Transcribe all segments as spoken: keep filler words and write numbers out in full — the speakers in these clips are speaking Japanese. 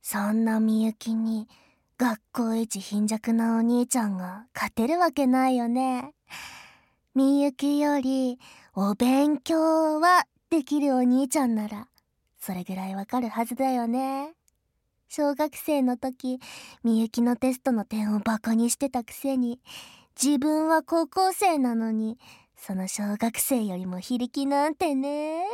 そんなみゆきに学校一貧弱なお兄ちゃんが勝てるわけないよね。みゆきよりお勉強はできるお兄ちゃんならそれぐらいわかるはずだよね。小学生の時、みゆきのテストの点をバカにしてたくせに、自分は高校生なのにその小学生よりも非力なんてね。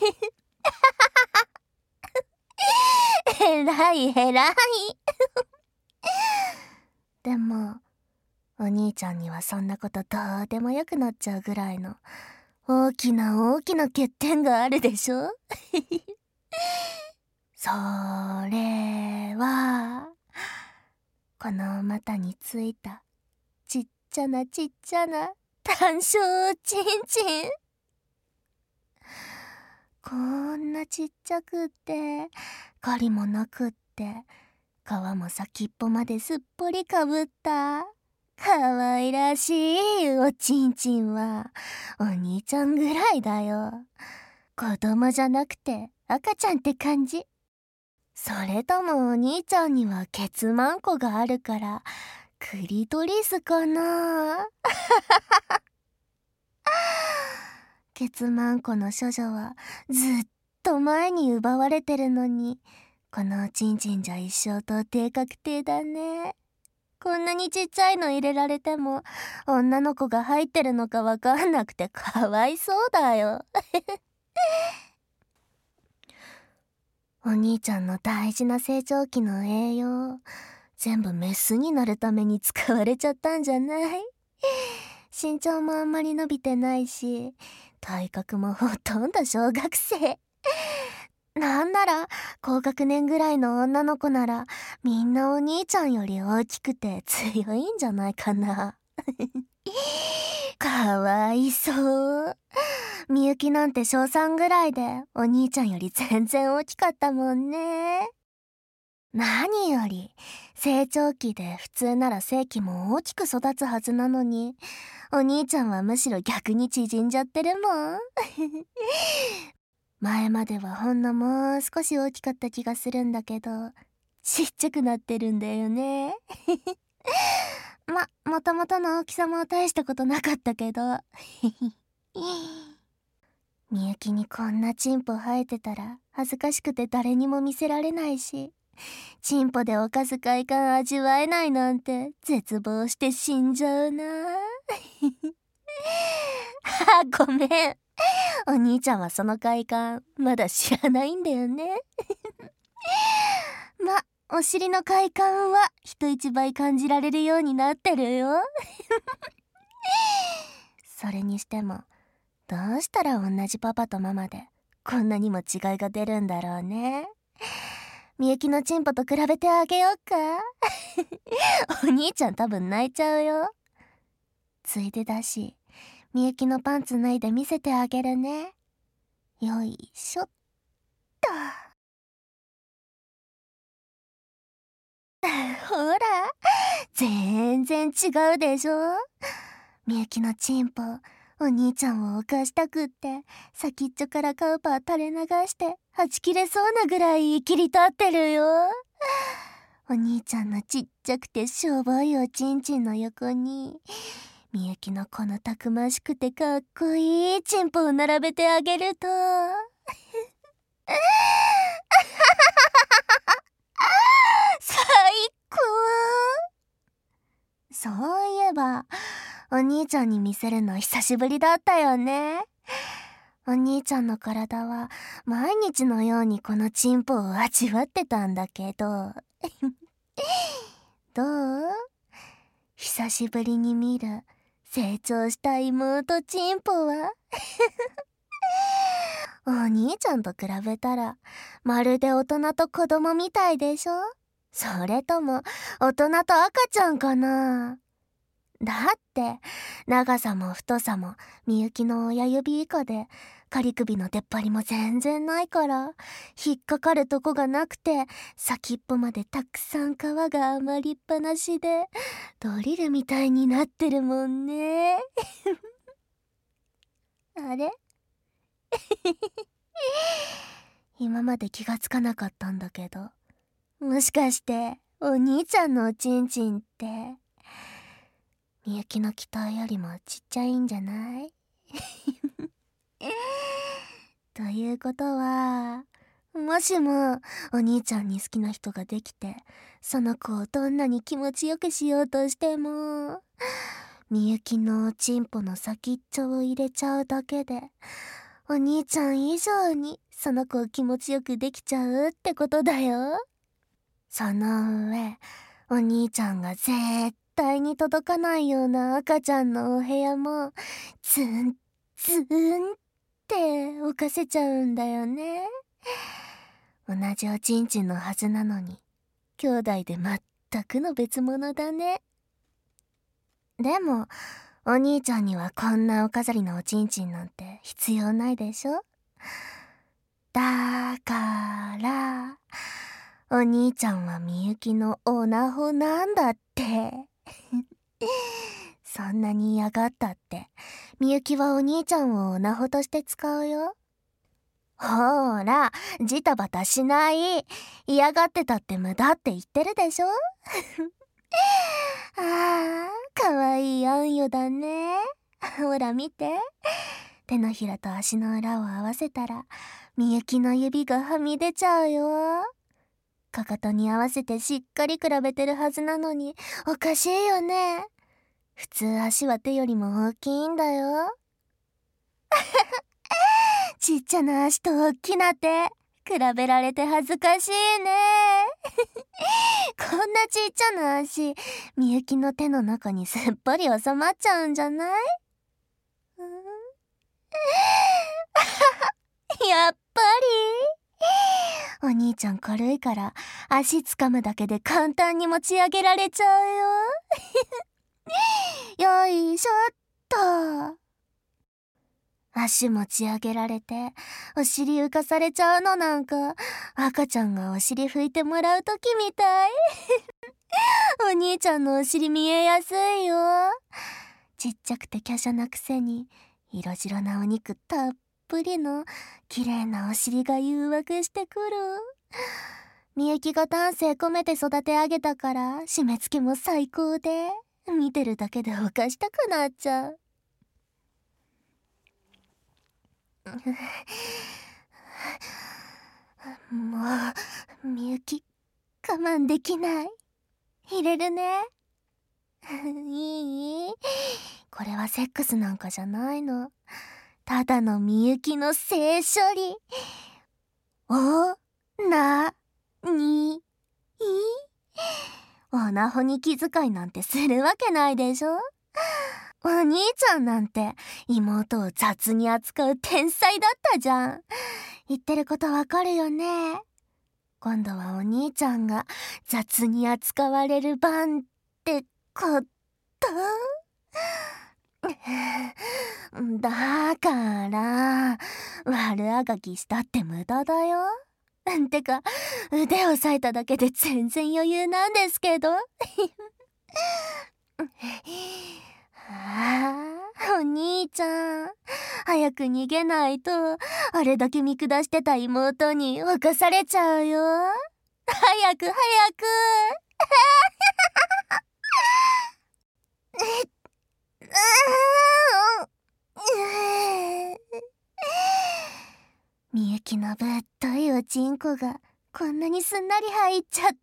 えらいえらい。でもお兄ちゃんにはそんなことどうでもよくなっちゃうぐらいの大きな大きな欠点があるでしょ。それはこの股についたちっちゃなちっちゃな単小ちんちん。こんなちっちゃくって狩りもなくって皮も先っぽまですっぽりかぶったかわいらしいおちんちんはお兄ちゃんぐらいだよ。子供じゃなくて赤ちゃんって感じ。それともお兄ちゃんにはケツマンコがあるからクリトリスかな。ケツマンコの処女はずっと前に奪われてるのに、このおちんちんじゃ一生到底確定だね。こんなにちっちゃいの入れられても女の子が入ってるのかわかんなくてかわいそうだよ。お兄ちゃんの大事な成長期の栄養全部メスになるために使われちゃったんじゃない？身長もあんまり伸びてないし体格もほとんど小学生。なんなら高学年ぐらいの女の子ならみんなお兄ちゃんより大きくて強いんじゃないかな。かわいそう。みゆきなんて小さんぐらいでお兄ちゃんより全然大きかったもんね。何より成長期で普通なら性器も大きく育つはずなのにお兄ちゃんはむしろ逆に縮んじゃってるもん。前まではほんのもう少し大きかった気がするんだけどちっちゃくなってるんだよね。ま、もともとの大きさも大したことなかったけど。みゆきにこんなチンポ生えてたら恥ずかしくて誰にも見せられないし、チンポで犯す快感味わえないなんて絶望して死んじゃうな。あ、ごめん。お兄ちゃんはその快感まだ知らないんだよね。ま、お尻の快感は人一倍感じられるようになってるよ。それにしてもどうしたら同じパパとママでこんなにも違いが出るんだろうね。みゆきのチンポと比べてあげようか。お兄ちゃん多分泣いちゃうよ。ついでだしみゆきのパンツ脱いで見せてあげるね。よいしょっと。ほら全然違うでしょ。みゆきのチンポお兄ちゃんを犯したくって先っちょからカウパー垂れ流してはち切れそうなぐらい切り立ってるよ。お兄ちゃんのちっちゃくてしょぼいおちんちんの横にみゆきのこのたくましくてかっこいいチンポを並べてあげると最高。そういえばお兄ちゃんに見せるの久しぶりだったよね。お兄ちゃんの体は毎日のようにこのチンポを味わってたんだけどどう？久しぶりに見る成長した妹チンポはお兄ちゃんと比べたらまるで大人と子供みたいでしょ？それとも大人と赤ちゃんかな？だって長さも太さもみゆきの親指以下で仮首の出っ張りも全然ないから引っかかるとこがなくて先っぽまでたくさん皮が余りっぱなしでドリルみたいになってるもんね。あれ今まで気がつかなかったんだけどもしかしてお兄ちゃんのおちんちんってみゆきの期待よりもちっちゃいんじゃないということは、もしもお兄ちゃんに好きな人ができて、その子をどんなに気持ちよくしようとしても、みゆきのおちんぽの先っちょを入れちゃうだけで、お兄ちゃん以上にその子を気持ちよくできちゃうってことだよ。その上、お兄ちゃんが絶対に届かないような赤ちゃんのお部屋もツンツンって置かせちゃうんだよね。同じおちんちんのはずなのに、兄弟で全くの別物だね。でも、お兄ちゃんにはこんなお飾りのおちんちんなんて必要ないでしょ？だから、お兄ちゃんはみゆきのおなほなんだって。そんなに嫌がったって、みゆきはお兄ちゃんをおなほとして使うよ。ほーら、ジタバタしない。嫌がってたって無駄って言ってるでしょあー、かわいいあんよだね。ほら見て。手のひらと足の裏を合わせたら、みゆきの指がはみ出ちゃうよ。かかとに合わせてしっかり比べてるはずなのに、おかしいよね。普通足は手よりも大きいんだよ。ちっちゃな足と大きな手、比べられて恥ずかしいね。こんなちっちゃな足、みゆきの手の中にすっぽり収まっちゃうんじゃない？うん、やっぱりお兄ちゃん軽いから足つかむだけで簡単に持ち上げられちゃうよ。よいしょっと。足持ち上げられてお尻浮かされちゃうのなんか赤ちゃんがお尻拭いてもらうときみたい。お兄ちゃんのお尻見えやすいよ。ちっちゃくて華奢なくせに色白なお肉たっぷりの綺麗なお尻が誘惑してくる。みゆきが丹精込めて育て上げたから締め付けも最高で、見てるだけでおかしたくなっちゃう。もうみゆき我慢できない。入れるね。いい？これはセックスなんかじゃないの。ただのみゆきの性処理。おなにいおなほに気遣いなんてするわけないでしょ。お兄ちゃんなんて妹を雑に扱う天才だったじゃん。言ってることわかるよね。今度はお兄ちゃんが雑に扱われる番ってこと？だから悪あがきしたって無駄だよ。てか腕を押さえただけで全然余裕なんですけど。ああ、お兄ちゃん早く逃げないとあれだけ見下してた妹に侵されちゃうよ。早く早く。みゆきのぶっといおちんこがこんなにすんなり入っちゃった。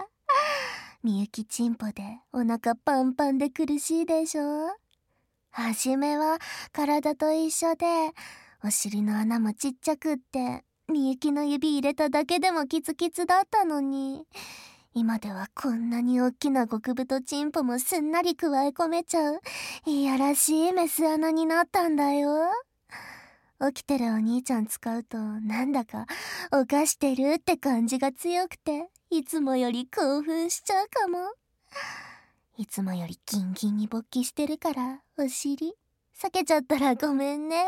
みゆきちんぽでお腹パンパンで苦しいでしょ。はじめは体と一緒でお尻の穴もちっちゃくってみゆきの指入れただけでもキツキツだったのに、今ではこんなにおっきな極太チンポもすんなりくわえ込めちゃういやらしいメス穴になったんだよ。起きてるお兄ちゃん使うとなんだか犯してるって感じが強くていつもより興奮しちゃうかも。いつもよりギンギンに勃起してるからお尻避けちゃったらごめんね。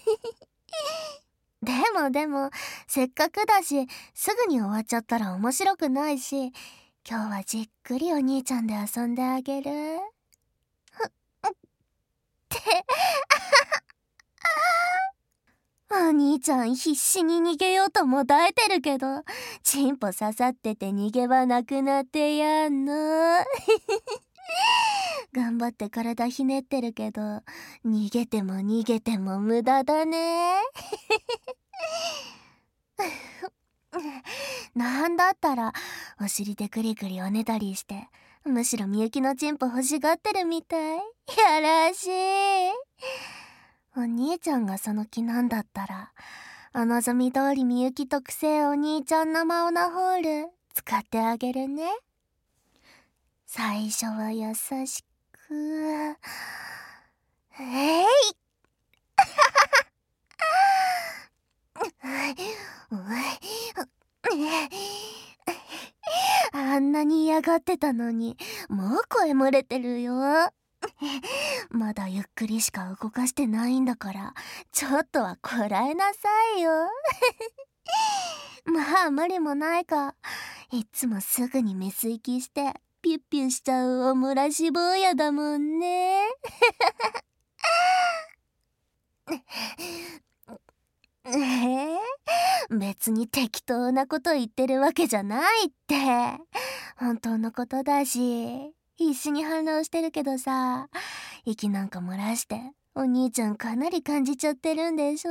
でもでもせっかくだしすぐに終わっちゃったら面白くないし、今日はじっくりお兄ちゃんで遊んであげる。ってわお兄ちゃん必死に逃げようともだえてるけど、チンポ刺さってて逃げ場なくなってやんの。頑張って体ひねってるけど、逃げても逃げても無駄だね。なんだったらお尻でクリクリおねだりして、むしろみゆきのチンポ欲しがってるみたい。やらしい。お兄ちゃんがその気なんだったら、お望み通りみゆき特製お兄ちゃん生オナホール使ってあげるね。最初は優しく、えいあんなに嫌がってたのに、もう声漏れてるよ。まだゆっくりしか動かしてないんだから、ちょっとはこらえなさいよ。まあ無理もないか。いっつもすぐにメス行きしてピュッピュしちゃうおむらし坊やだもんね。えー、別に適当なこと言ってるわけじゃないって。本当のことだし、必死に反応してるけどさ、息なんか漏らしてお兄ちゃんかなり感じちゃってるんでしょ。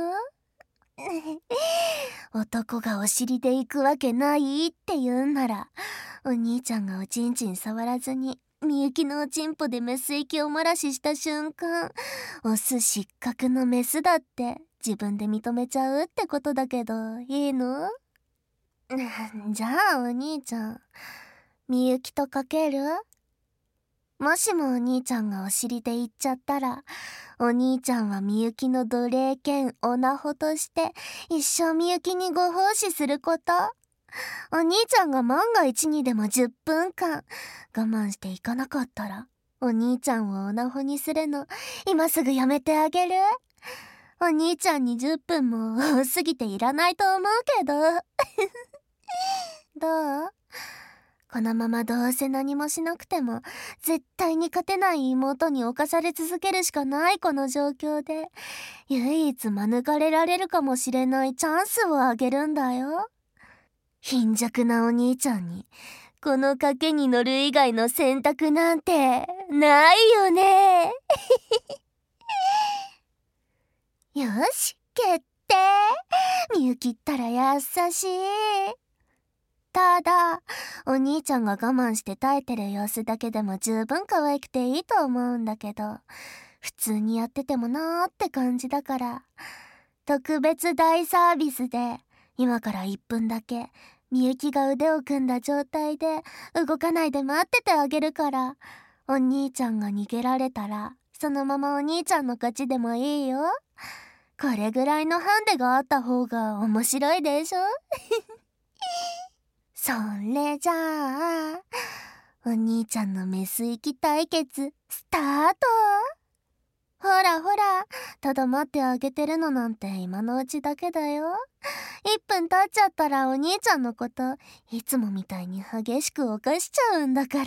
男がお尻で行くわけないって言うんなら、お兄ちゃんがおちんちん触らずにみゆきのおちんぽでメス息を漏らしした瞬間、オス失格のメスだって自分で認めちゃうってことだけど、いいの？じゃあお兄ちゃん、みゆきとかける？もしもお兄ちゃんがお尻で行っちゃったら、お兄ちゃんはみゆきの奴隷兼オナホとして一生みゆきにご奉仕すること。お兄ちゃんが万が一にでもじゅっぷんかん我慢していかなかったら、お兄ちゃんをオナホにするの今すぐやめてあげる？お兄ちゃんにじゅっぷんも多すぎていらないと思うけど。どう？このままどうせ何もしなくても絶対に勝てない妹に侵され続けるしかないこの状況で、唯一免れられるかもしれないチャンスをあげるんだよ。貧弱なお兄ちゃんにこの賭けに乗る以外の選択なんてないよね。よし、決定。みゆきったら優しい。ただ、お兄ちゃんが我慢して耐えてる様子だけでも十分可愛くていいと思うんだけど、普通にやっててもなーって感じだから、特別大サービスで今からいっぷんだけみゆきが腕を組んだ状態で動かないで待っててあげるから、お兄ちゃんが逃げられたらそのままお兄ちゃんの勝ちでもいいよ。これぐらいのハンデがあった方が面白いでしょ。それじゃあ、お兄ちゃんのメス行き対決スタート。ほらほら、ただ待ってあげてるのなんて今のうちだけだよ。いっぷん経っちゃったらお兄ちゃんのこといつもみたいに激しく犯しちゃうんだから。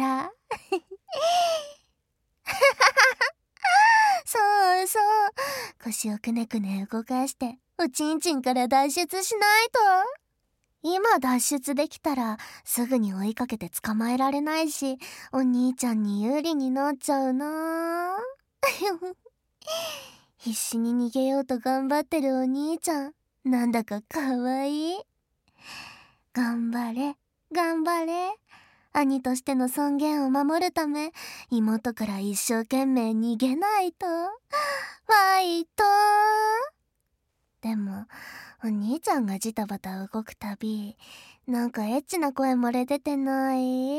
そうそう、腰をくねくね動かしておちんちんから脱出しないと。今脱出できたらすぐに追いかけて捕まえられないし、お兄ちゃんに有利になっちゃうな。必死に逃げようと頑張ってるお兄ちゃん、なんだかかわいい。頑張れ頑張れ、兄としての尊厳を守るため妹から一生懸命逃げないと。ファイト。でもお兄ちゃんがジタバタ動くたび、なんかエッチな声漏れ出てない？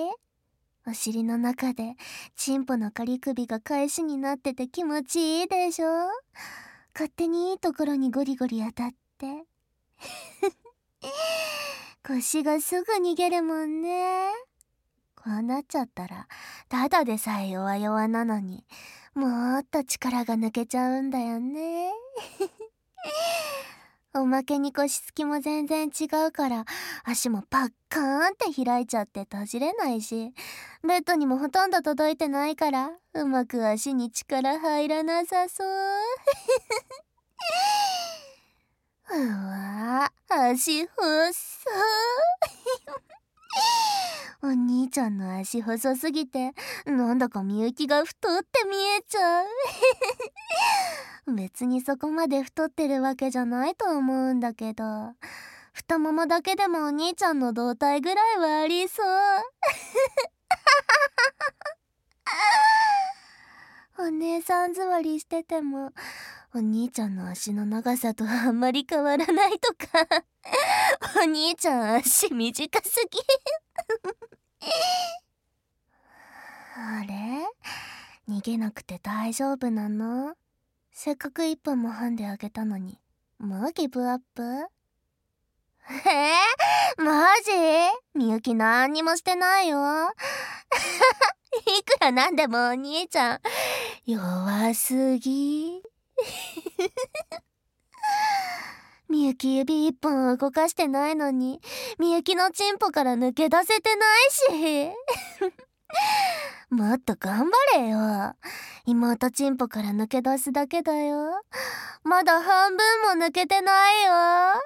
お尻の中でチンポの仮首が返しになってて気持ちいいでしょ。勝手にいいところにゴリゴリ当たって腰がすぐ逃げるもんね。こうなっちゃったらただでさえ弱々なのにもっと力が抜けちゃうんだよね。おまけに腰つきも全然違うから足もパッカーンって開いちゃって閉じれないし、ベッドにもほとんど届いてないからうまく足に力入らなさそう。 うわぁ、足細お兄ちゃんの足細すぎて、なんだかみゆきが太って見えちゃう別にそこまで太ってるわけじゃないと思うんだけど、太ももだけでもお兄ちゃんの胴体ぐらいはありそうお姉さん座りしててもお兄ちゃんの足の長さとあんまり変わらないとかお兄ちゃん足短すぎあれ、逃げなくて大丈夫なの？せっかくいっぷんもハンデあげたのにもうギブアップ？えー、マジ？みゆきなんにもしてないよいくらなんでもお兄ちゃん弱すぎみゆき指一本動かしてないのにみゆきのチンポから抜け出せてないしもっと頑張れよ。妹チンポから抜け出すだけだよ。まだ半分も抜けてないよ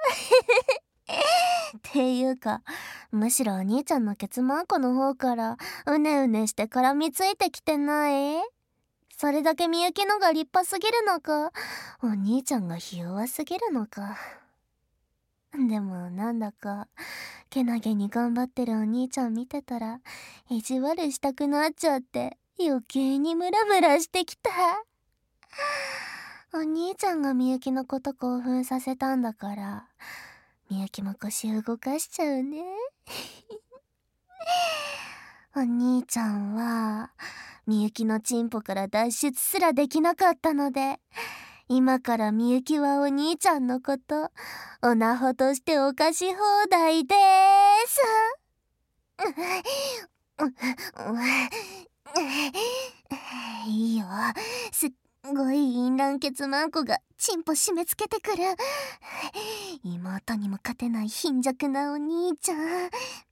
っていうか、むしろお兄ちゃんのケツマンコの方からうねうねして絡みついてきてない？それだけみゆきのが立派すぎるのか、お兄ちゃんがひ弱すぎるのか。でもなんだかけなげに頑張ってるお兄ちゃん見てたら意地悪したくなっちゃって余計にムラムラしてきた。お兄ちゃんがみゆきのこと興奮させたんだからみゆきも腰動かしちゃうねお兄ちゃんはみゆきのチンポから脱出すらできなかったので、今からみゆきはお兄ちゃんのことおなほとしておかし放題でーすいいよ、すっごい淫乱ケツマンコがチンポ締め付けてくる。妹にも勝てない貧弱なお兄ちゃん。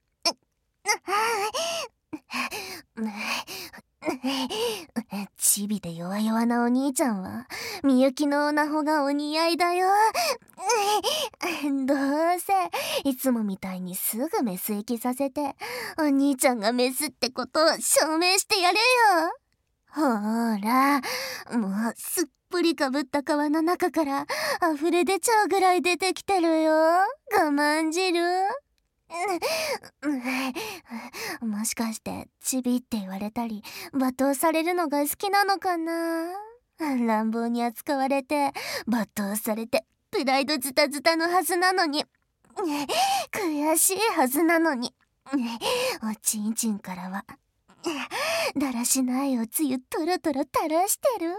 チビで弱々なお兄ちゃんはみゆきのおなほがお似合いだよ。どうせいつもみたいにすぐメス行きさせてお兄ちゃんがメスってことを証明してやれよ。ほーら、もうすっぽりかぶった皮の中から溢れ出ちゃうぐらい出てきてるよ、我慢汁。もしかしてチビって言われたり罵倒されるのが好きなのかな。乱暴に扱われて罵倒されてプライドズタズタのはずなのに、悔しいはずなのに、おちんちんからはだらしないおつゆトロトロ垂らしてる。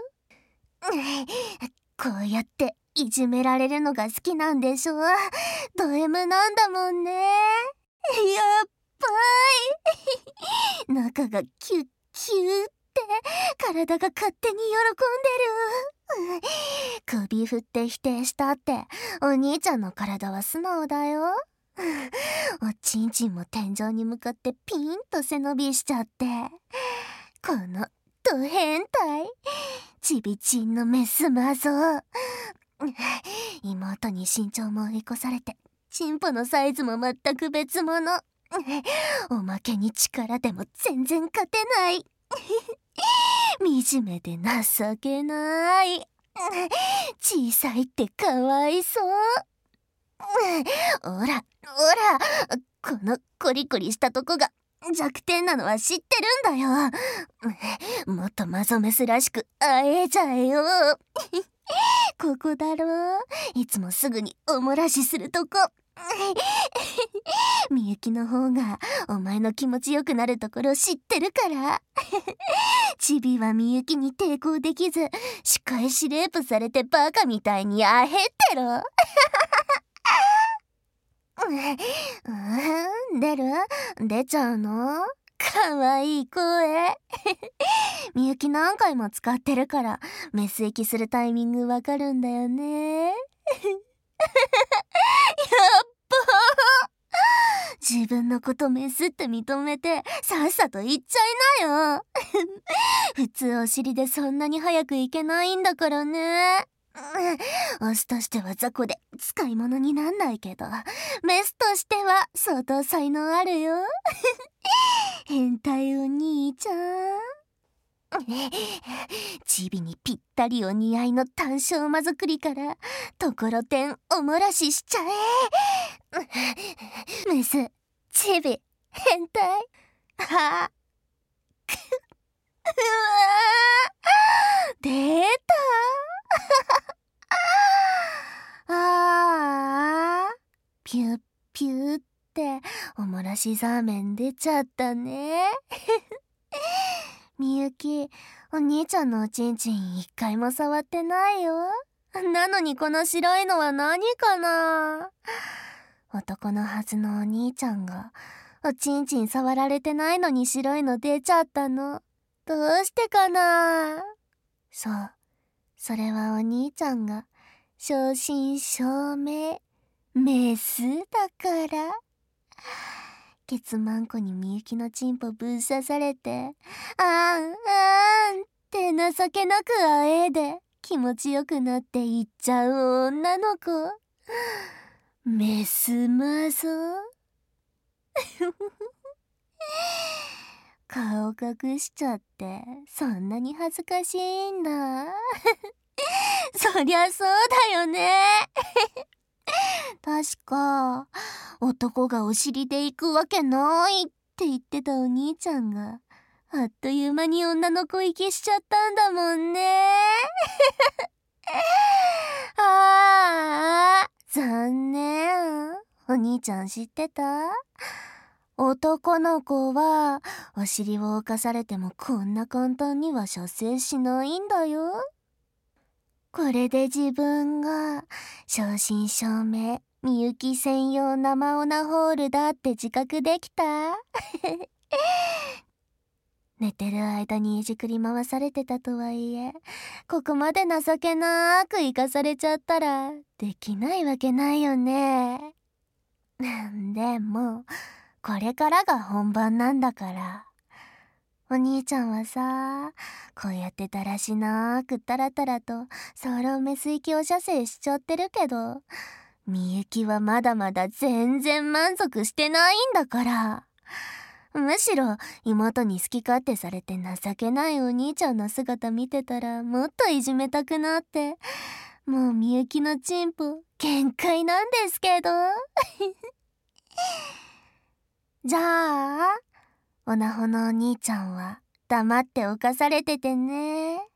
こうやっていじめられるのが好きなんでしょ。ド M なんだもんね。やっばい中がキュッキュッって体が勝手に喜んでる。首振って否定したってお兄ちゃんの体は素直だよ。おちんちんも天井に向かってピンと背伸びしちゃって、このド変態ちびちんのメスマゾ。妹に身長も追い越されてチンポのサイズも全く別物。おまけに力でも全然勝てない惨めで情けない。小さいってかわいそう。おらおら、このコリコリしたとこが弱点なのは知ってるんだよ。もっとマゾメスらしく会えちゃえよ。ここだろ、いつもすぐにおもらしするとこ。みゆきの方がお前の気持ちよくなるところ知ってるからチビはみゆきに抵抗できず仕返しレイプされてバカみたいにあへってろ。うん、出る？出ちゃうの？かわいい声みゆき何回も使ってるからメス息するタイミングわかるんだよね。やっば自分のことメスって認めてさっさと言っちゃいなよ。普通お尻でそんなに早くいけないんだからね。 うん、オスとしては雑魚で使い物になんないけど、メスとしては相当才能あるよ。変態お兄ちゃん。チビにぴったりお似合いの単勝馬作りからところてんおもらししちゃえ。メス、チビ、変態。はくうわー出たあーピュッピュッっておもらしザーメン出ちゃったね。みゆき、お兄ちゃんのおちんちん一回も触ってないよ。なのにこの白いのは何かな。男のはずのお兄ちゃんがおちんちん触られてないのに白いの出ちゃったの。どうしてかな。そう、それはお兄ちゃんが正真正銘メスだから。ケツマンコにみゆきのチンポぶっ刺されて、あーんあーんって情けなくあえいで気持ちよくなっていっちゃう女の子。メスマゾ。顔隠しちゃってそんなに恥ずかしいんだ。そりゃそうだよね。確か男がお尻で行くわけないって言ってたお兄ちゃんがあっという間に女の子行きしちゃったんだもんね。あー残念。お兄ちゃん知ってた？男の子はお尻を侵されてもこんな簡単には射精しないんだよ。これで自分が正真正銘みゆき専用生オナホールだって自覚できた？寝てる間にいじくり回されてたとはいえ、ここまで情けなく生かされちゃったらできないわけないよね。でもこれからが本番なんだから。お兄ちゃんはさ、こうやってだらしなくタラタラとソロメス行きを射精しちゃってるけど、みゆきはまだまだ全然満足してないんだから。むしろ妹に好き勝手されて情けないお兄ちゃんの姿見てたらもっといじめたくなって、もうみゆきのチンポ限界なんですけど。じゃあオナホのお兄ちゃんは黙って犯されててね。